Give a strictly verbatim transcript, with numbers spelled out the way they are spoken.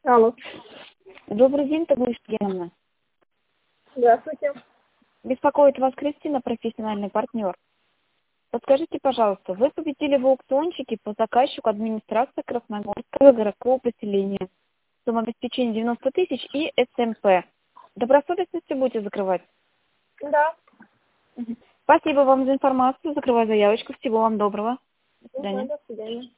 Алло. Добрый день, Таглыш Генна. Здравствуйте. Беспокоит вас Кристина, профессиональный партнер. Подскажите, пожалуйста, вы победили в аукциончике по заказчику администрации Красногорского городского поселения. Сумма обеспечения девяносто тысяч и СМП. Добросовестно все будете закрывать? Да. Мгм. Спасибо вам за информацию. Закрываю заявочку. Всего вам доброго. До Угу, свидания. до свидания.